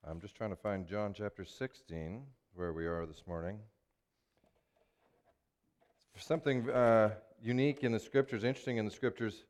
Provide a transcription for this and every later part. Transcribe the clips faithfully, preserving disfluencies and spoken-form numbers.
I'm just trying to find John chapter sixteen, where we are this morning. For something uh, unique in the Scriptures, interesting in the Scriptures,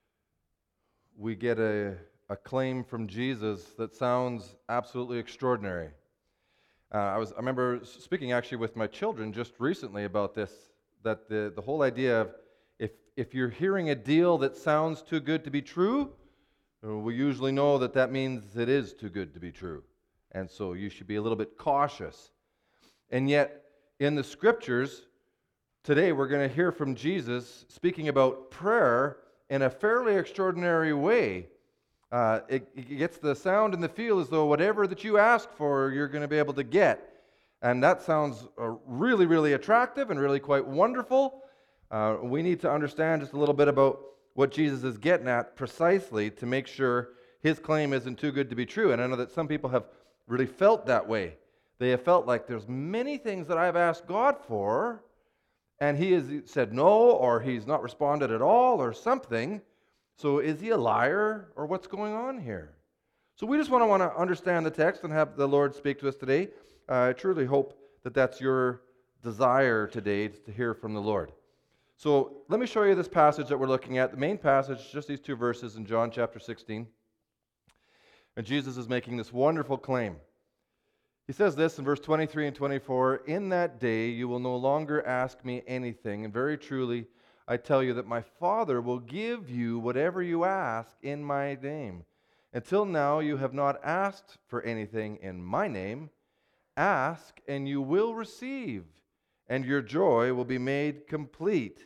we get a, a claim from Jesus that sounds absolutely extraordinary. Uh, I was I remember speaking actually with my children just recently about this, that the, the whole idea of if, if you're hearing a deal that sounds too good to be true, we usually know that that means it is too good to be true. And so you should be a little bit cautious. And yet, in the Scriptures, today we're going to hear from Jesus speaking about prayer in a fairly extraordinary way. Uh, it, it gets the sound and the feel as though whatever that you ask for, you're going to be able to get. And that sounds uh, really, really attractive and really quite wonderful. Uh, we need to understand just a little bit about what Jesus is getting at precisely to make sure his claim isn't too good to be true. And I know that some people have really felt that way. They have felt like there's many things that I've asked God for, and he has said no, or he's not responded at all, or something. So is he a liar, or what's going on here? So we just want to want to understand the text and have the Lord speak to us today. Uh, I truly hope that that's your desire today, to hear from the Lord. So let me show you this passage that we're looking at. The main passage, just these two verses in John chapter sixteen. And Jesus is making this wonderful claim. He says this in verse twenty-three and twenty-four, "In that day you will no longer ask me anything, and very truly I tell you that my Father will give you whatever you ask in my name. Until now you have not asked for anything in my name. Ask and you will receive, and your joy will be made complete."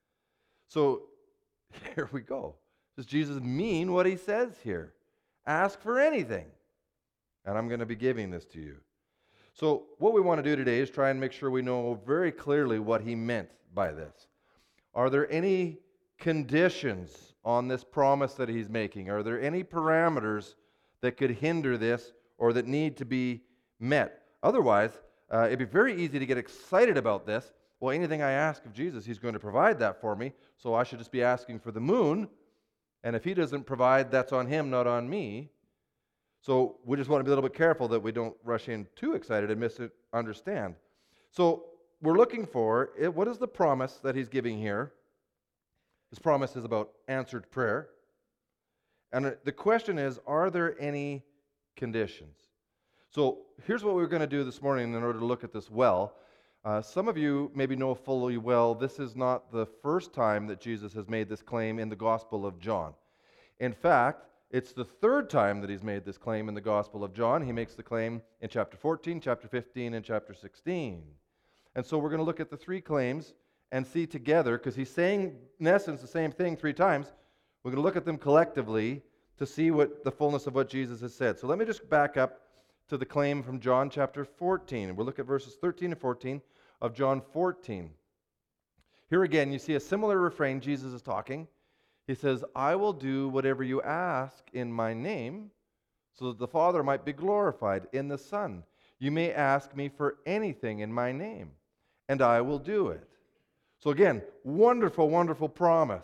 So here we go. Does Jesus mean what he says here? Ask for anything, and I'm going to be giving this to you. So what we want to do today is try and make sure we know very clearly what he meant by this. Are there any conditions on this promise that he's making? Are there any parameters that could hinder this or that need to be met? Otherwise, uh, it'd be very easy to get excited about this. Well, anything I ask of Jesus, he's going to provide that for me, so I should just be asking for the moon. And if he doesn't provide, that's on him, not on me. So we just want to be a little bit careful that we don't rush in too excited and misunderstand. So we're looking for, what is the promise that he's giving here? This promise is about answered prayer. And the question is, are there any conditions? So here's what we're going to do this morning in order to look at this well. Uh, some of you maybe know fully well this is not the first time that Jesus has made this claim in the Gospel of John. In fact, it's the third time that he's made this claim in the Gospel of John. He makes the claim in chapter fourteen, chapter fifteen, and chapter sixteen. And so we're going to look at the three claims and see together, because he's saying in essence the same thing three times. We're going to look at them collectively to see what the fullness of what Jesus has said. So let me just back up to the claim from John chapter fourteen. We'll look at verses thirteen and fourteen of John fourteen. Here again, you see a similar refrain. Jesus is talking. He says, "I will do whatever you ask in my name, so that the Father might be glorified in the Son. You may ask me for anything in my name, and I will do it." So again, wonderful, wonderful promise.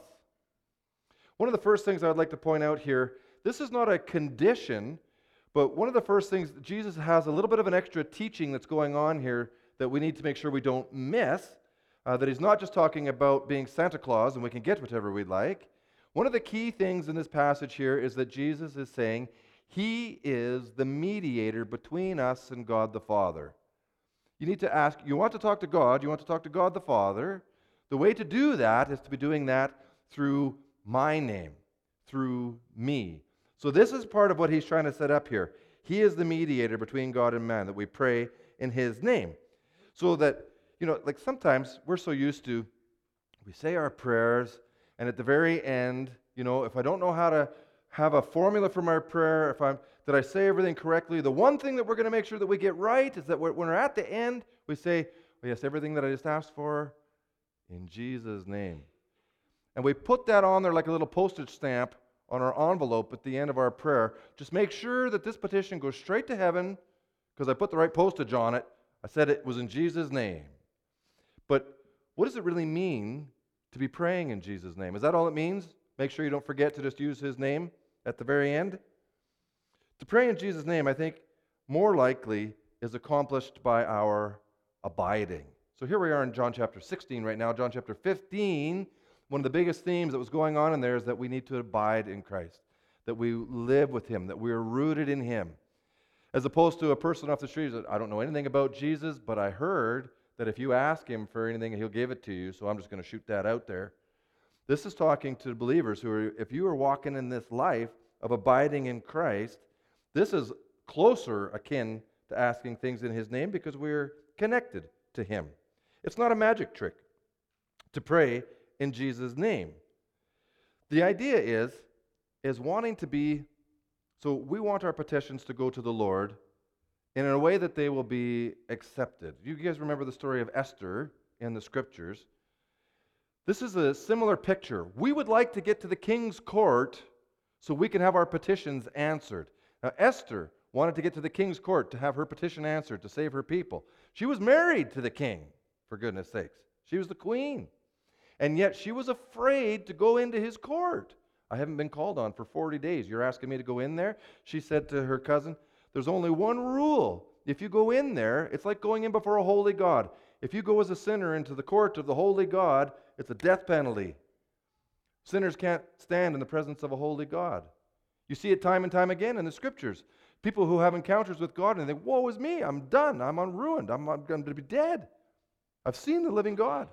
One of the first things I would like to point out here, this is not a condition, but one of the first things, Jesus has a little bit of an extra teaching that's going on here that we need to make sure we don't miss, uh, that he's not just talking about being Santa Claus and we can get whatever we'd like. One of the key things in this passage here is that Jesus is saying he is the mediator between us and God the Father. You need to ask, you want to talk to God, you want to talk to God the Father. The way to do that is to be doing that through my name, through me. So this is part of what he's trying to set up here. He is the mediator between God and man, that we pray in his name. So that, you know, like sometimes we're so used to, we say our prayers, and at the very end, you know, if I don't know how to have a formula for my prayer, if I'm, did I say everything correctly, the one thing that we're going to make sure that we get right is that when we're at the end, we say, well, yes, everything that I just asked for, in Jesus' name. And we put that on there like a little postage stamp on our envelope at the end of our prayer. Just make sure that this petition goes straight to heaven, because I put the right postage on it. I said it was in Jesus' name. But what does it really mean to be praying in Jesus' name? Is that all it means? Make sure you don't forget to just use his name at the very end. To pray in Jesus' name, I think more likely is accomplished by our abiding. So here we are in John chapter sixteen right now. John chapter fifteen, one of the biggest themes that was going on in there is that we need to abide in Christ, that we live with Him, that we are rooted in Him. As opposed to a person off the street that, I don't know anything about Jesus, but I heard that if you ask Him for anything, He'll give it to you, so I'm just going to shoot that out there. This is talking to believers who are, if you are walking in this life of abiding in Christ, this is closer akin to asking things in His name because we're connected to Him. It's not a magic trick to pray in Jesus' name. The idea is, is wanting to be, so we want our petitions to go to the Lord in a way that they will be accepted. You guys remember the story of Esther in the Scriptures. This is a similar picture. We would like to get to the king's court so we can have our petitions answered. Now, Esther wanted to get to the king's court to have her petition answered, to save her people. She was married to the king, for goodness sakes. She was the queen. And yet she was afraid to go into his court. I haven't been called on for forty days. You're asking me to go in there? She said to her cousin, there's only one rule. If you go in there, it's like going in before a holy God. If you go as a sinner into the court of the holy God, it's a death penalty. Sinners can't stand in the presence of a holy God. You see it time and time again in the Scriptures. People who have encounters with God and they think, woe is me, I'm done, I'm unruined, I'm, I'm going to be dead. I've seen the living God.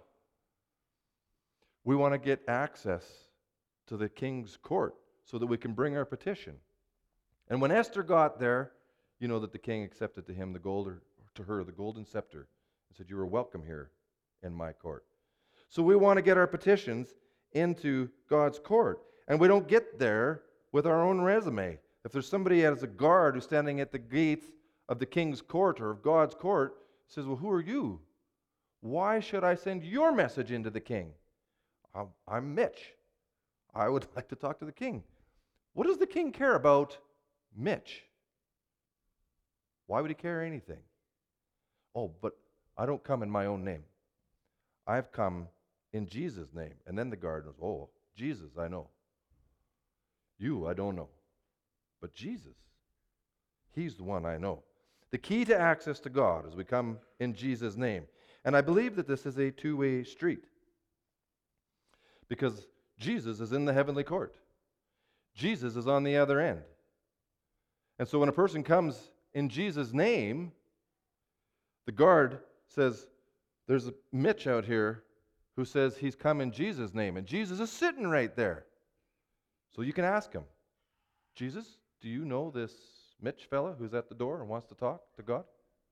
We want to get access to the king's court so that we can bring our petition. And when Esther got there, you know that the king accepted to him the gold, or to her the golden scepter, and said, you are welcome here in my court. So we want to get our petitions into God's court. And we don't get there with our own resume. If there's somebody as a guard who's standing at the gates of the king's court or of God's court, says, well, who are you? Why should I send your message into the king? I'm, I'm Mitch. I would like to talk to the king. What does the king care about Mitch? Why would he care anything? Oh, but I don't come in my own name. I've come in Jesus' name. And then the guard knows, oh, Jesus, I know. You, I don't know. But Jesus, He's the one I know. The key to access to God is we come in Jesus' name. And I believe that this is a two-way street. Because Jesus is in the heavenly court. Jesus is on the other end. And so when a person comes in Jesus' name, the guard says, there's a Mitch out here who says he's come in Jesus' name. And Jesus is sitting right there. So you can ask him, Jesus, do you know this Mitch fella who's at the door and wants to talk to God?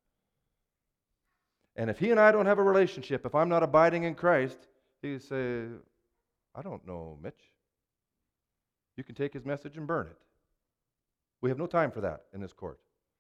And if he and I don't have a relationship, if I'm not abiding in Christ, he say, I don't know Mitch. You can take his message and burn it. We have no time for that in this court.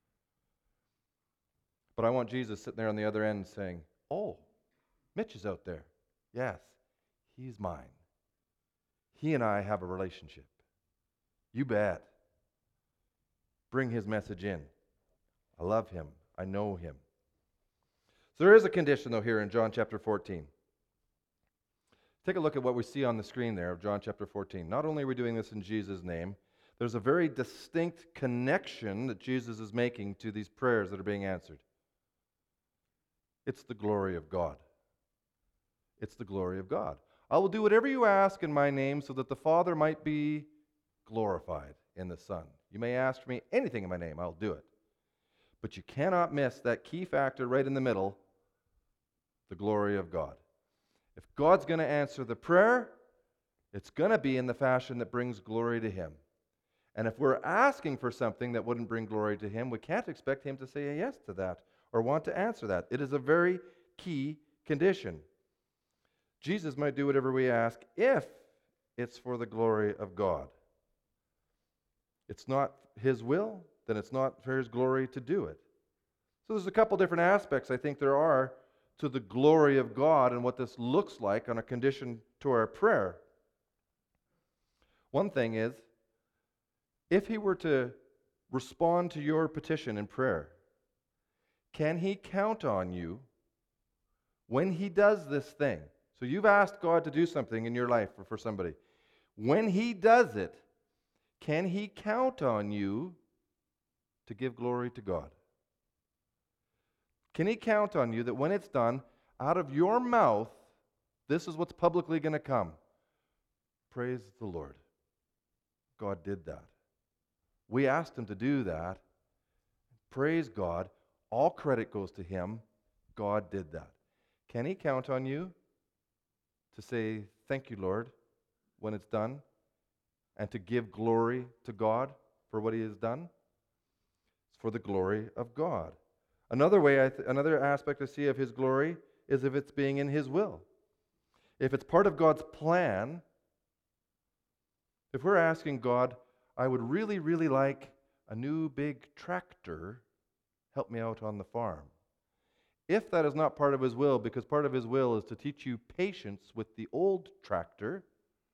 But I want Jesus sitting there on the other end saying, oh, Mitch is out there. Yes, he's mine. He and I have a relationship. You bet. Bring his message in. I love him. I know him. So there is a condition, though, here in John chapter fourteen. Take a look at what we see on the screen there of John chapter fourteen. Not only are we doing this in Jesus' name, there's a very distinct connection that Jesus is making to these prayers that are being answered. It's the glory of God. It's the glory of God. I will do whatever you ask in my name so that the Father might be glorified in the Son. You may ask me anything in my name, I'll do it. But you cannot miss that key factor right in the middle, the glory of God. If God's going to answer the prayer, it's going to be in the fashion that brings glory to Him. And if we're asking for something that wouldn't bring glory to Him, we can't expect Him to say a yes to that or want to answer that. It is a very key condition. Jesus might do whatever we ask if it's for the glory of God. It's not His will, then it's not for His glory to do it. So there's a couple different aspects I think there are to the glory of God and what this looks like on a condition to our prayer. One thing is, if He were to respond to your petition in prayer, can He count on you when He does this thing? So you've asked God to do something in your life or for somebody. When He does it, can He count on you to give glory to God? Can he count on you that when it's done, out of your mouth, this is what's publicly going to come? Praise the Lord. God did that. We asked him to do that. Praise God. All credit goes to him. God did that. Can he count on you to say, thank you, Lord, when it's done, and to give glory to God for what he has done? It's for the glory of God. Another way, I th- another aspect I see of his glory is if it's being in his will. If it's part of God's plan, if we're asking God, I would really, really like a new big tractor, help me out on the farm. If that is not part of his will, because part of his will is to teach you patience with the old tractor,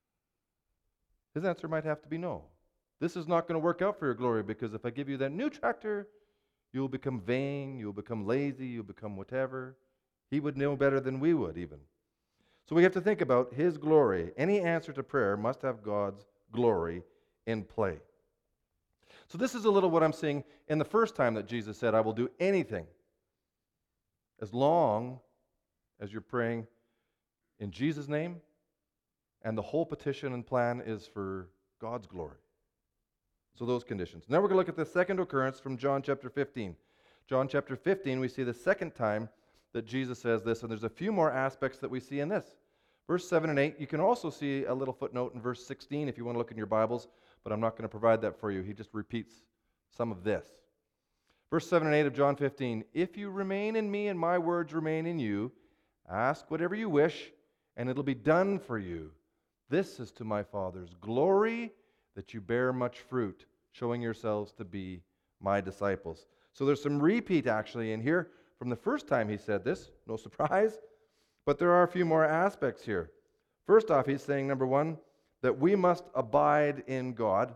his answer might have to be no. This is not going to work out for your glory, because if I give you that new tractor, you'll become vain, you'll become lazy, you'll become whatever. He would know better than we would even. So we have to think about his glory. Any answer to prayer must have God's glory in play. So this is a little what I'm seeing in the first time that Jesus said, I will do anything as long as you're praying in Jesus' name, and the whole petition and plan is for God's glory. So those conditions. Now we're going to look at the second occurrence from John chapter fifteen. John chapter fifteen, we see the second time that Jesus says this, and there's a few more aspects that we see in this. Verse seven and eight, you can also see a little footnote in verse sixteen if you want to look in your Bibles, but I'm not going to provide that for you. He just repeats some of this. Verse seven and eight of John fifteen, if you remain in me and my words remain in you, ask whatever you wish, and it'll be done for you. This is to my Father's glory, that you bear much fruit, showing yourselves to be my disciples. So there's some repeat actually in here from the first time he said this, no surprise, but there are a few more aspects here. First off, he's saying, number one, that we must abide in God.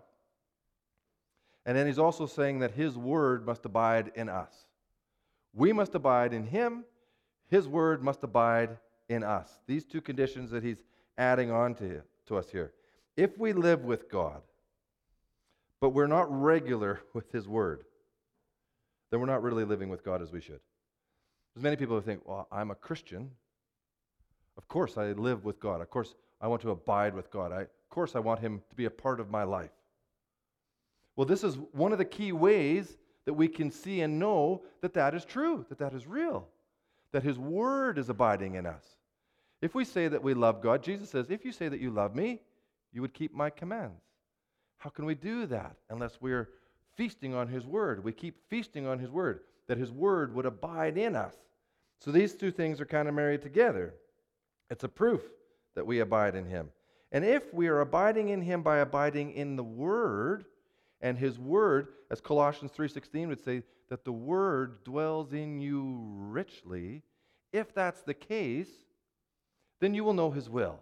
And then he's also saying that his word must abide in us. We must abide in him. His word must abide in us. These two conditions that he's adding on to, to us here. If we live with God, but we're not regular with his word, then we're not really living with God as we should. There's many people who think, well, I'm a Christian. Of course I live with God. Of course I want to abide with God. I, of course I want him to be a part of my life. Well, this is one of the key ways that we can see and know that that is true, that that is real, that his word is abiding in us. If we say that we love God, Jesus says, if you say that you love me, you would keep my commands. How can we do that unless we're feasting on his word? We keep feasting on his word, that his word would abide in us. So these two things are kind of married together. It's a proof that we abide in him. And if we are abiding in him by abiding in the word, and his word, as Colossians three sixteen would say, that the word dwells in you richly, if that's the case, then you will know his will.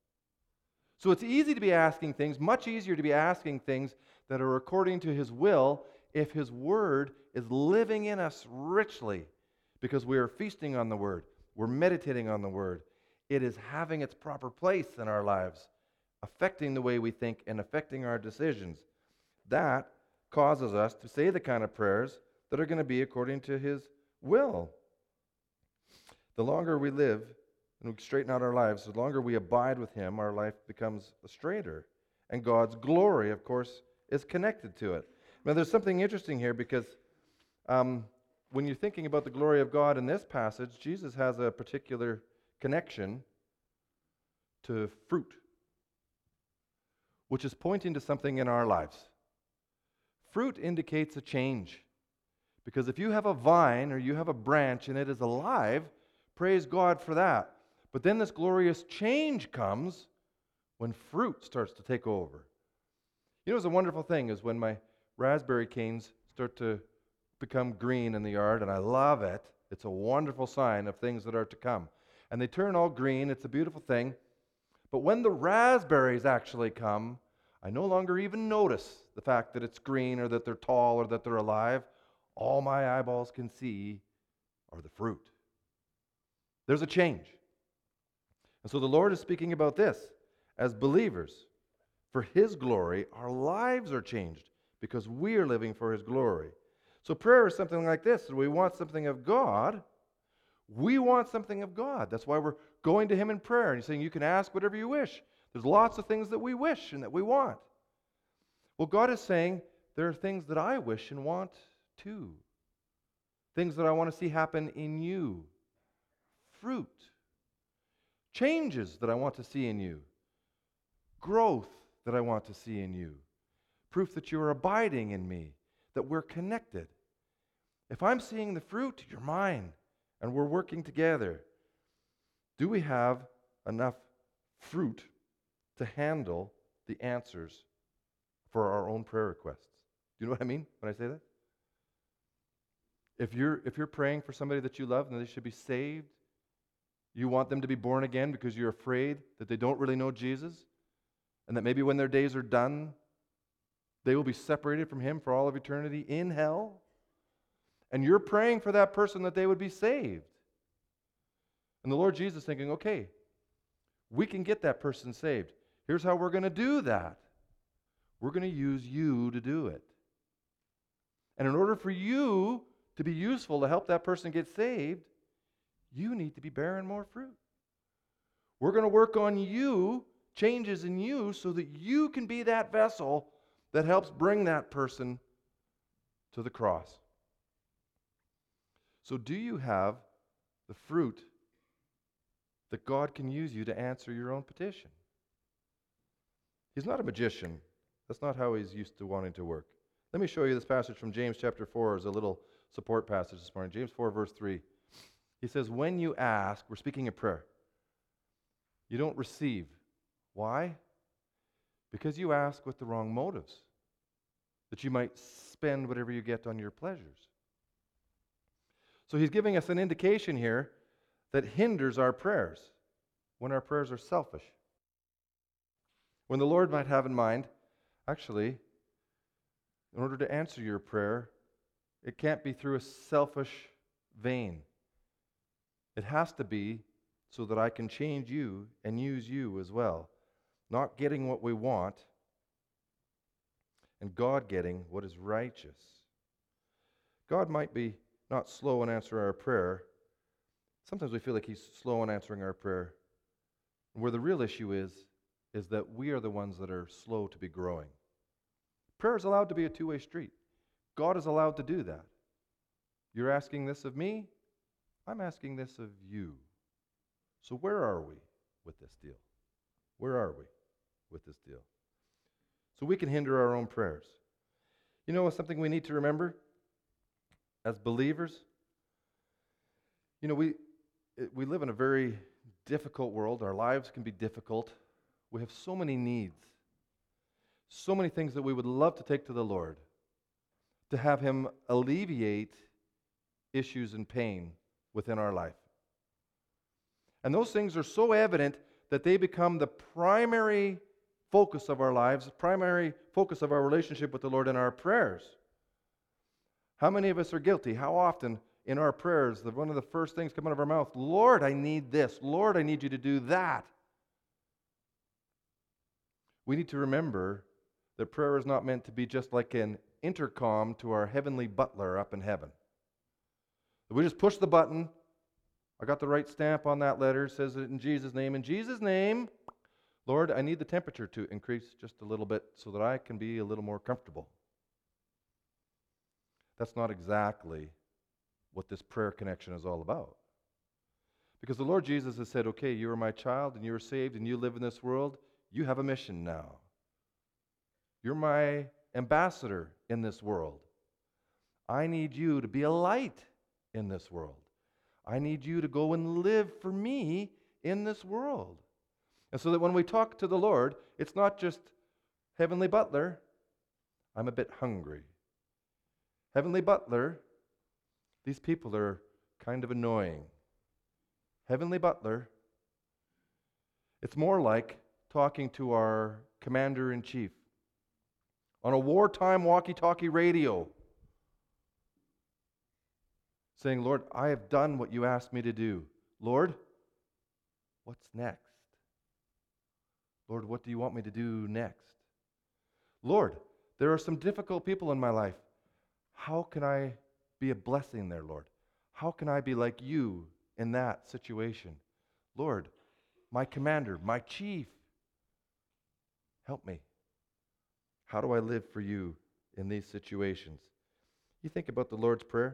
So it's easy to be asking things, much easier to be asking things that are according to his will if his word is living in us richly, because we are feasting on the word, we're meditating on the word. It is having its proper place in our lives, affecting the way we think and affecting our decisions. That causes us to say the kind of prayers that are going to be according to his will. The longer we live and we straighten out our lives, the longer we abide with him, our life becomes straighter. And God's glory, of course, is connected to it. Now, there's something interesting here because um, when you're thinking about the glory of God in this passage, Jesus has a particular connection to fruit, which is pointing to something in our lives. Fruit indicates a change. Because if you have a vine or you have a branch and it is alive, praise God for that. But then this glorious change comes when fruit starts to take over. You know, it's a wonderful thing is when my raspberry canes start to become green in the yard, and I love it. It's a wonderful sign of things that are to come. And they turn all green. It's a beautiful thing. But when the raspberries actually come, I no longer even notice the fact that it's green or that they're tall or that they're alive. All my eyeballs can see are the fruit. There's a change. And so the Lord is speaking about this. As believers, for his glory, our lives are changed because we are living for his glory. So prayer is something like this. We want something of God, We want something of God. That's why we're going to Him in prayer. And He's saying, you can ask whatever you wish. There's lots of things that we wish and that we want. Well, God is saying, there are things that I wish and want too. Things that I want to see happen in you. Fruit. Changes that I want to see in you. Growth that I want to see in you. Proof that you are abiding in me, that we're connected. If I'm seeing the fruit, you're mine, and we're working together. Do we have enough fruit to handle the answers for our own prayer requests? Do you know what I mean when I say that? If you're, if you're praying for somebody that you love and they should be saved, you want them to be born again because you're afraid that they don't really know Jesus, and that maybe when their days are done, they will be separated from Him for all of eternity in hell, and you're praying for that person that they would be saved. And the Lord Jesus is thinking, okay, we can get that person saved. Here's how we're going to do that. We're going to use you to do it. And in order for you to be useful to help that person get saved, you need to be bearing more fruit. We're going to work on you, changes in you, so that you can be that vessel that helps bring that person to the cross. So do you have the fruit that God can use you to answer your own petition? He's not a magician. That's not how He's used to wanting to work. Let me show you this passage from James chapter four as a little support passage this morning. James four, verse three. He says, when you ask, we're speaking a prayer, you don't receive. Why? Because you ask with the wrong motives, that you might spend whatever you get on your pleasures. So he's giving us an indication here that hinders our prayers when our prayers are selfish. When the Lord might have in mind, actually, in order to answer your prayer, it can't be through a selfish vein. It has to be so that I can change you and use you as well. Not getting what we want, and God getting what is righteous. God might be not slow in answering our prayer. Sometimes we feel like He's slow in answering our prayer. And where the real issue is, is that we are the ones that are slow to be growing. Prayer is allowed to be a two-way street. God is allowed to do that. You're asking this of me, I'm asking this of you. So where are we with this deal? Where are we with this deal? So we can hinder our own prayers. You know something we need to remember as believers? You know, we we live in a very difficult world. Our lives can be difficult. We have so many needs. So many things that we would love to take to the Lord, to have Him alleviate issues and pain within our life. And those things are so evident that they become the primary focus of our lives, the primary focus of our relationship with the Lord in our prayers. How many of us are guilty? How often in our prayers, the, one of the first things come out of our mouth, Lord, I need this. Lord, I need you to do that. We need to remember that prayer is not meant to be just like an intercom to our heavenly butler up in heaven. We just push the button. I got the right stamp on that letter. It says it in Jesus' name. In Jesus' name, Lord, I need the temperature to increase just a little bit so that I can be a little more comfortable. That's not exactly what this prayer connection is all about. Because the Lord Jesus has said, okay, you are my child and you are saved and you live in this world. You have a mission now. You're my ambassador in this world. I need you to be a light in this world. I need you to go and live for me in this world. And so that when we talk to the Lord, it's not just, Heavenly Butler, I'm a bit hungry. Heavenly Butler, these people are kind of annoying. Heavenly Butler, it's more like talking to our commander-in-chief on a wartime walkie-talkie radio, saying, Lord, I have done what you asked me to do. Lord, what's next? Lord, what do you want me to do next? Lord, there are some difficult people in my life. How can I be a blessing there, Lord? How can I be like you in that situation. Lord, my commander, my chief, help me. How do I live for you in these situations? You think about the Lord's Prayer.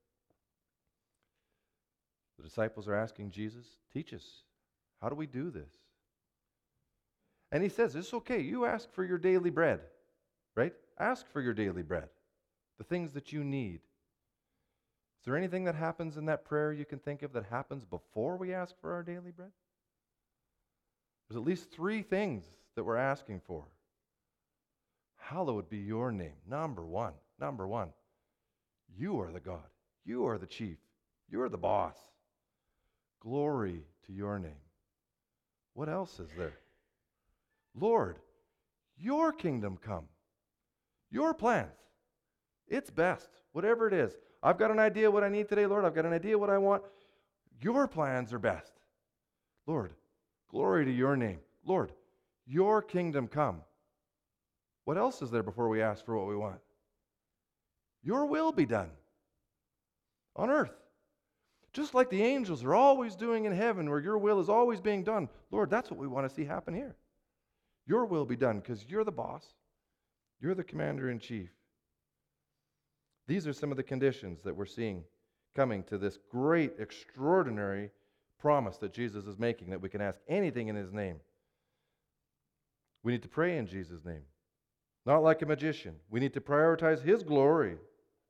The disciples are asking Jesus, teach us. How do we do this? And he says, it's okay. You ask for your daily bread, right? Ask for your daily bread, the things that you need. Is there anything that happens in that prayer you can think of that happens before we ask for our daily bread? There's at least three things that we're asking for. Hallowed be your name. Number one. Number one. You are the God. You are the chief. You are the boss. Glory to your name. What else is there? Lord, your kingdom come. Your plans. It's best. Whatever it is. I've got an idea what I need today, Lord. I've got an idea what I want. Your plans are best. Lord, glory to your name. Lord, your kingdom come. What else is there before we ask for what we want? Your will be done on earth. Just like the angels are always doing in heaven, where your will is always being done. Lord, that's what we want to see happen here. Your will be done because you're the boss. You're the commander-in-chief. These are some of the conditions that we're seeing coming to this great, extraordinary promise that Jesus is making, that we can ask anything in his name. We need to pray in Jesus' name. Not like a magician. We need to prioritize his glory.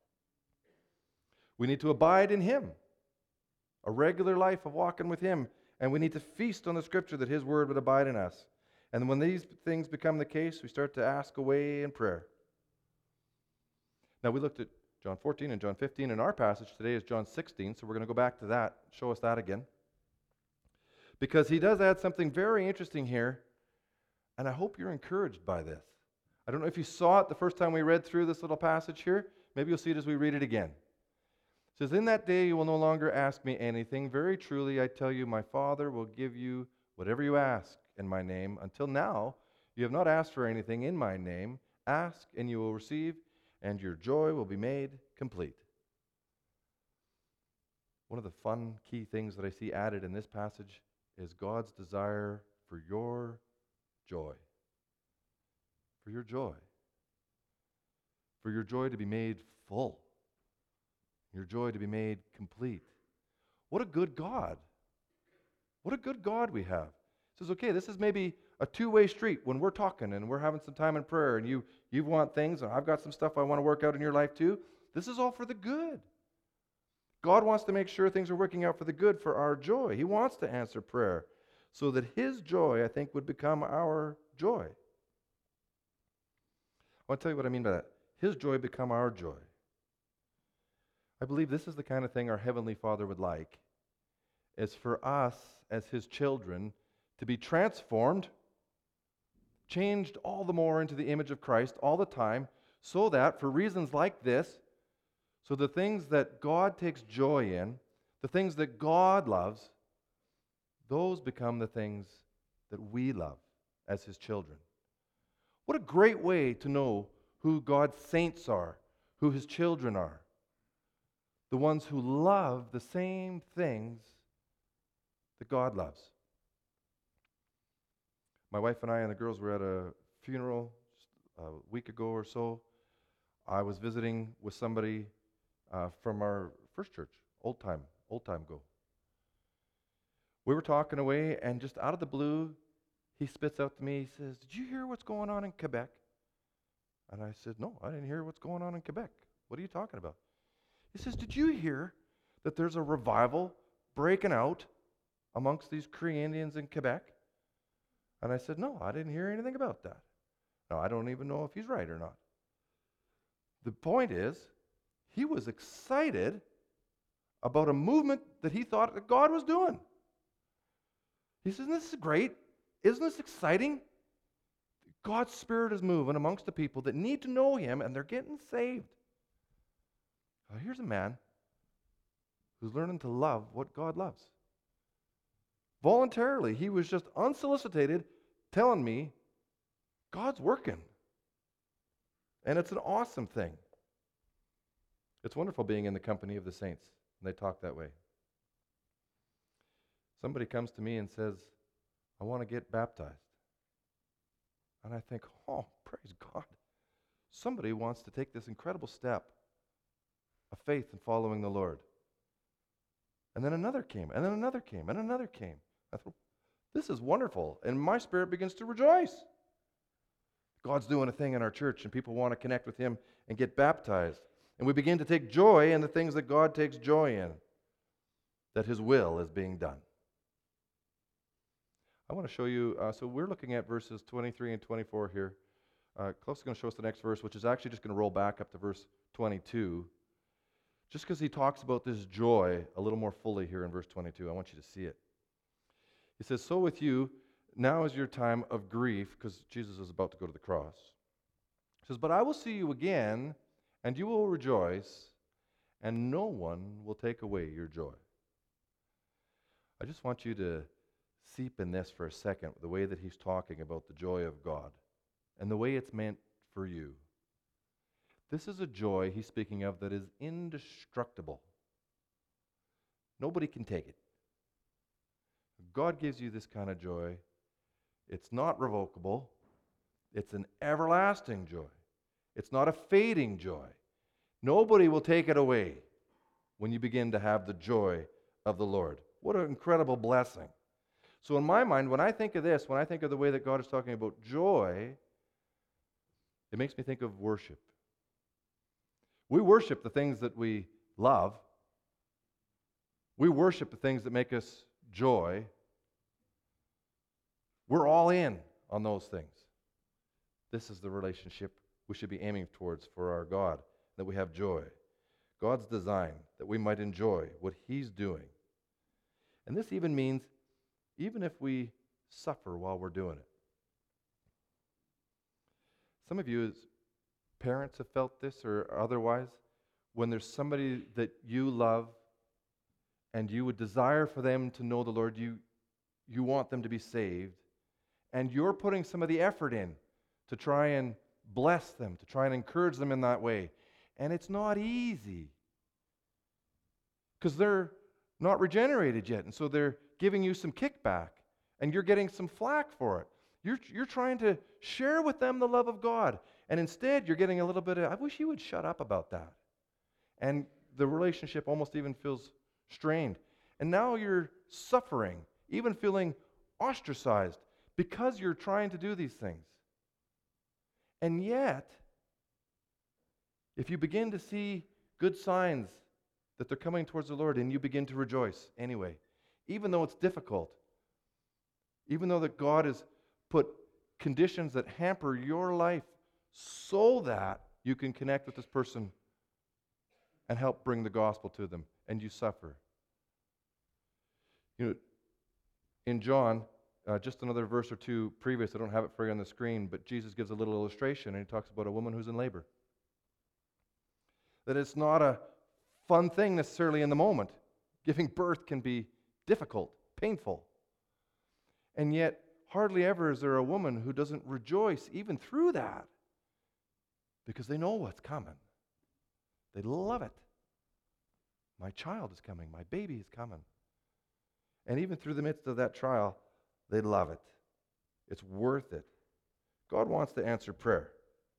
We need to abide in him. A regular life of walking with him. And we need to feast on the scripture that his word would abide in us. And when these things become the case, we start to ask away in prayer. Now we looked at John fourteen and John fifteen, and our passage today is John sixteen, so we're going to go back to that, show us that again. Because he does add something very interesting here, and I hope you're encouraged by this. I don't know if you saw it the first time we read through this little passage here. Maybe you'll see it as we read it again. It says, in that day you will no longer ask me anything. Very truly I tell you, my Father will give you whatever you ask in my name. Until now, you have not asked for anything in my name. Ask and you will receive, and your joy will be made complete. One of the fun key things that I see added in this passage is God's desire for your joy. For your joy. For your joy to be made full. Your joy to be made complete. What a good God. What a good God we have. He says, okay, this is maybe a two-way street when we're talking and we're having some time in prayer and you, you want things and I've got some stuff I want to work out in your life too. This is all for the good. God wants to make sure things are working out for the good, for our joy. He wants to answer prayer so that his joy, I think, would become our joy. I want to tell you what I mean by that. His joy become our joy. I believe this is the kind of thing our Heavenly Father would like, is for us as his children to be transformed, changed all the more into the image of Christ all the time, so that for reasons like this, so the things that God takes joy in, the things that God loves, those become the things that we love as his children. What a great way to know who God's saints are, who his children are. The ones who love the same things that God loves. My wife and I and the girls were at a funeral a week ago or so. I was visiting with somebody uh, from our first church, old time, old time ago. We were talking away, and just out of the blue, he spits out to me, he says, did you hear what's going on in Quebec? And I said, no, I didn't hear what's going on in Quebec. What are you talking about? He says, did you hear that there's a revival breaking out amongst these Cree Indians in Quebec? And I said, no, I didn't hear anything about that. Now, I don't even know if he's right or not. The point is, he was excited about a movement that he thought that God was doing. He says, this is great. Isn't this exciting? God's Spirit is moving amongst the people that need to know him, and they're getting saved. Now, here's a man who's learning to love what God loves. Voluntarily, he was just unsolicited telling me, God's working. And it's an awesome thing. It's wonderful being in the company of the saints, and they talk that way. Somebody comes to me and says, I want to get baptized. And I think, oh, praise God. Somebody wants to take this incredible step of faith in following the Lord. And then another came, and then another came, and another came. I thought, this is wonderful. And my spirit begins to rejoice. God's doing a thing in our church, and people want to connect with Him and get baptized. And we begin to take joy in the things that God takes joy in, that His will is being done. I want to show you, uh, so we're looking at verses twenty-three and twenty-four here. Uh, Cliff's going to show us the next verse, which is actually just going to roll back up to verse twenty-two. Just because he talks about this joy a little more fully here in verse twenty-two, I want you to see it. He says, so with you, now is your time of grief, because Jesus is about to go to the cross. He says, but I will see you again, and you will rejoice, and no one will take away your joy. I just want you to seep in this for a second, the way that he's talking about the joy of God, and the way it's meant for you. This is a joy he's speaking of that is indestructible. Nobody can take it. God gives you this kind of joy. It's not revocable. It's an everlasting joy. It's not a fading joy. Nobody will take it away when you begin to have the joy of the Lord. What an incredible blessing. So in my mind, when I think of this, when I think of the way that God is talking about joy, it makes me think of worship. We worship the things that we love. We worship the things that make us joy. We're all in on those things. This is the relationship we should be aiming towards for our God, that we have joy. God's design, that we might enjoy what He's doing. And this even means, even if we suffer while we're doing it. Some of you as parents have felt this or otherwise, when there's somebody that you love and you would desire for them to know the Lord, you, you want them to be saved, and you're putting some of the effort in to try and bless them, to try and encourage them in that way. And it's not easy because they're not regenerated yet, and so they're giving you some kickback, and you're getting some flack for it. You're, you're trying to share with them the love of God, and instead you're getting a little bit of, I wish you would shut up about that. And the relationship almost even feels strained. And now you're suffering, even feeling ostracized, because you're trying to do these things. And yet, if you begin to see good signs that they're coming towards the Lord, and you begin to rejoice anyway, even though it's difficult, even though that God has put conditions that hamper your life so that you can connect with this person and help bring the gospel to them, and you suffer. You know, in John, uh, just another verse or two previous, I don't have it for you on the screen, but Jesus gives a little illustration, and he talks about a woman who's in labor. That it's not a fun thing necessarily in the moment. Giving birth can be difficult, painful. And yet, hardly ever is there a woman who doesn't rejoice even through that, because they know what's coming. They love it. My child is coming. My baby is coming. And even through the midst of that trial, they love it. It's worth it. God wants to answer prayer.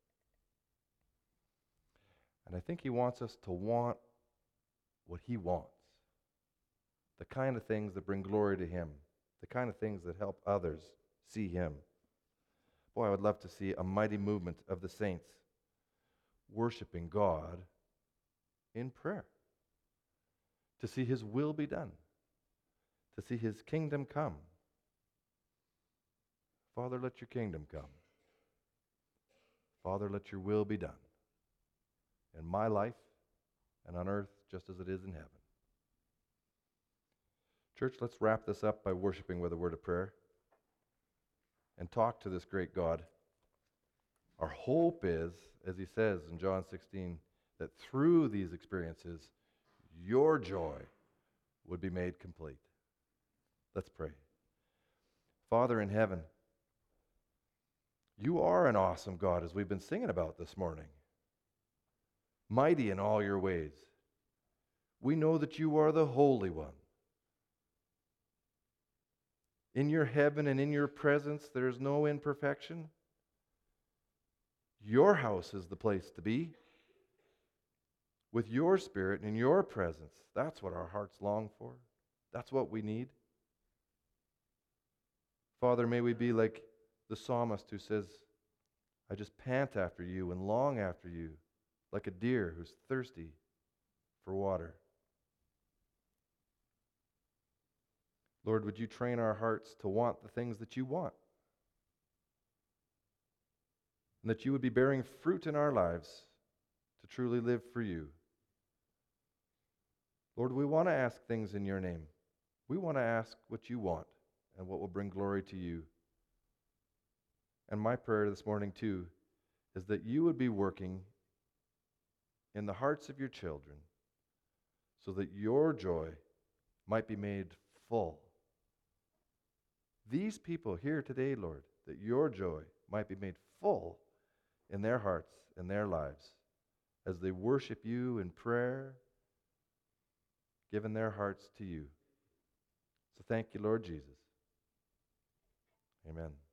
And I think He wants us to want what He wants. The kind of things that bring glory to Him. The kind of things that help others see Him. Boy, I would love to see a mighty movement of the saints worshiping God in prayer. To see His will be done. To see His kingdom come. Father, let your kingdom come. Father, let your will be done. In my life and on earth just as it is in heaven. Church, let's wrap this up by worshiping with a word of prayer and talk to this great God. Our hope is, as he says in John sixteen, that through these experiences, your joy would be made complete. Let's pray. Father in heaven, you are an awesome God, as we've been singing about this morning. Mighty in all your ways. We know that you are the Holy One. In your heaven and in your presence, there is no imperfection. Your house is the place to be. With your spirit and in your presence, that's what our hearts long for. That's what we need. Father, may we be like the psalmist who says, I just pant after you and long after you, like a deer who's thirsty for water. Lord, would you train our hearts to want the things that you want? And that you would be bearing fruit in our lives to truly live for you. Lord, we want to ask things in your name. We want to ask what you want and what will bring glory to you. And my prayer this morning, too, is that you would be working in the hearts of your children so that your joy might be made full. These people here today, Lord, that your joy might be made full in their hearts and their lives as they worship you in prayer, giving their hearts to you. So thank you, Lord Jesus. Amen.